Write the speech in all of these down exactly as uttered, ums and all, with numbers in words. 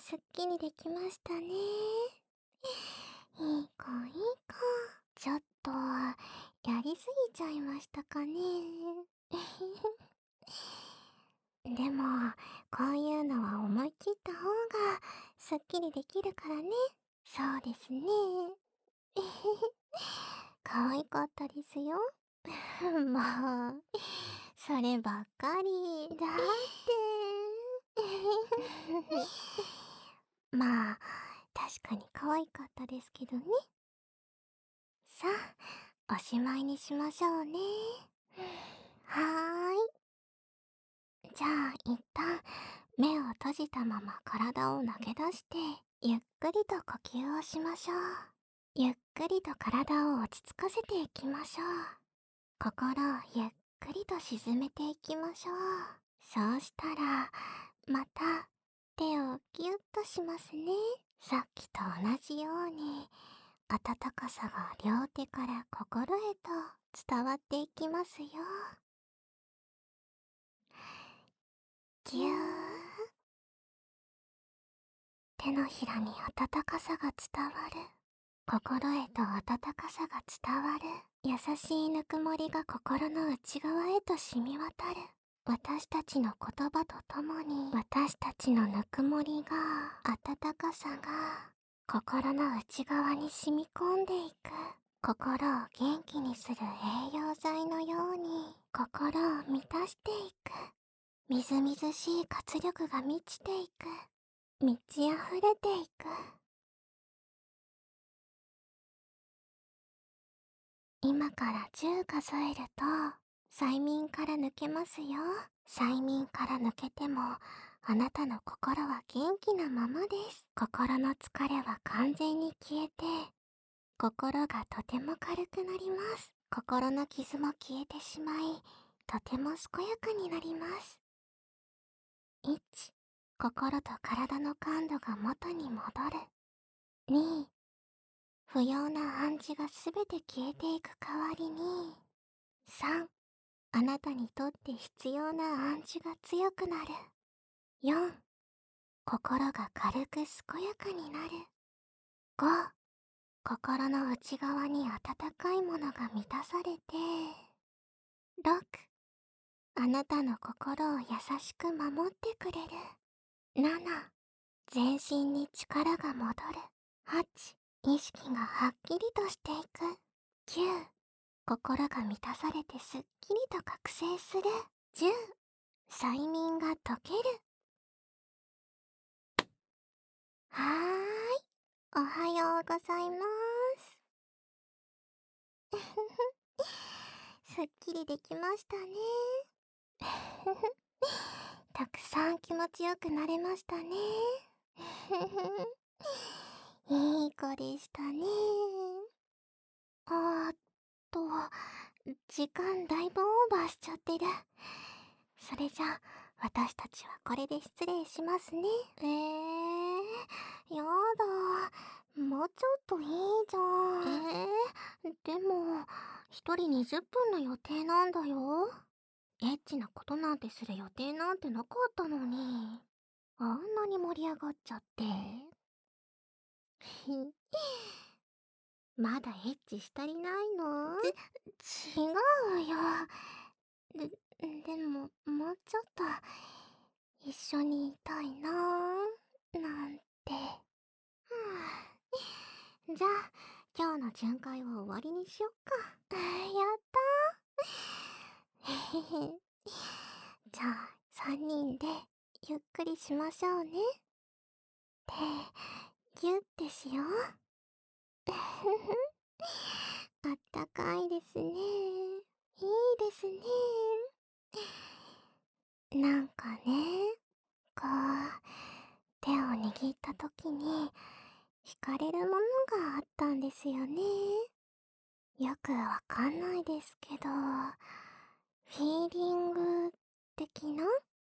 すっきりできましたね。いい子いい子。ちょっと、やりすぎちゃいましたかね。でも、こういうのは思い切った方が、すっきりできるからね。そうですね。可愛かったですよ。まあ、そればっかり。だって。まあ、確かに可愛かったですけどね。さあ、おしまいにしましょうね。はーい。じゃあ、一旦、目を閉じたまま体を投げ出して、ゆっくりと呼吸をしましょう。ゆっくりと体を落ち着かせていきましょう。心をゆっくりと沈めていきましょう。そうしたら、また手をギュッとしますね。さっきと同じように、温かさが両手から心へと伝わっていきますよ。ぎゅー。手のひらに温かさが伝わる。心へと温かさが伝わる。優しいぬくもりが心の内側へと染み渡る。私たちの言葉とともに、私たちのぬくもりが、温かさが、心の内側に染み込んでいく。心を元気にする栄養剤のように、心を満たしていく。みずみずしい活力が満ちていく。満ち溢れていく。今からじゅう数えると、催眠から抜けますよ。催眠から抜けても、あなたの心は元気なままです。心の疲れは完全に消えて、心がとても軽くなります。心の傷も消えてしまい、とても健やかになります。いち、心と体の感度が元に戻る。に、不要な暗示がすべて消えていく代わりに、さん、あなたにとって必要な暗示が強くなる。よん、心が軽く健やかになる。ご、心の内側に温かいものが満たされて、ろく、あなたの心を優しく守ってくれる。なな、全身に力が戻る。はち、意識がはっきりとしていく。きゅう、心が満たされてすっきりと覚醒する。じゅう、催眠が解ける。はーい、おはようございます。すっきりできましたね。たくさん気持ちよくなれましたね。いい子でしたね。あーっと、時間だいぶオーバーしちゃってる。それじゃあ、私たちはこれで失礼しますね。えー、やだ。もうちょっといいじゃん。えー、でも、一人にじゅっぷんの予定なんだよ。エッチなことなんてする予定なんてなかったのに。あんなに盛り上がっちゃって。まだエッチしたりないの？ち、違うよ。で、でも、もうちょっと、一緒にいたいなぁ、なんて。はぁじゃあ、今日の巡回は終わりにしよっか。やったー。へへへ。じゃあ、三人で、ゆっくりしましょうね。手、ぎゅってしよう。あったかいですね。いいですね。なんかね、こう、手を握った時に、惹かれるものがあったんですよね。よくわかんないですけど、フィーリング的な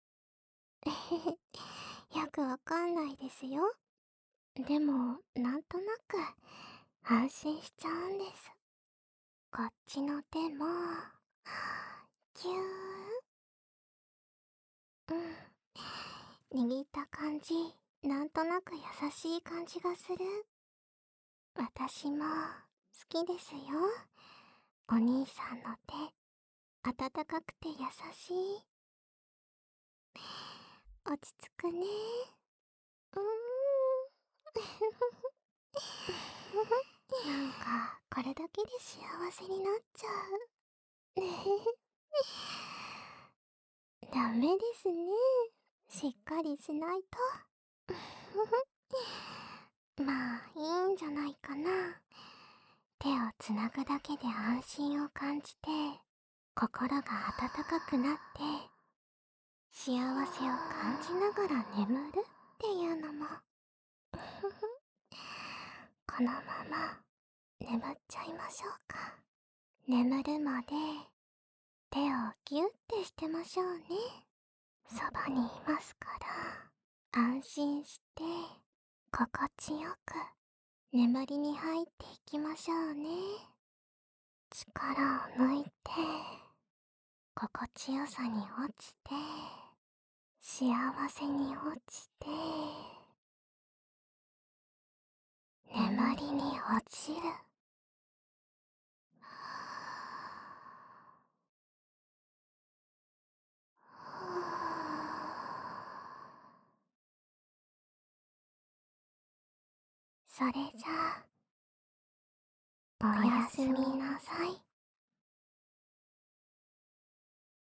よくわかんないですよ。でも、なんとなく、安心しちゃうんです。こっちの手も、ぎゅー。うん。握った感じ、 なんとなく優しい感じがする。私も好きですよ。お兄さんの手、温かくて優しい。落ち着くね。うーん。なんか、これだけで幸せになっちゃう。ダメですね。しっかりしないと。まあ、いいんじゃないかな。手をつなぐだけで安心を感じて、心が温かくなって、幸せを感じながら眠るっていうのも。このまま眠っちゃいましょうか。眠るまで手をギュッてしてましょうね。そばにいますから安心して心地よく眠りに入っていきましょうね。力を抜いて心地よさに落ちて幸せに落ちて眠りに落ちる。それじゃあおやすみな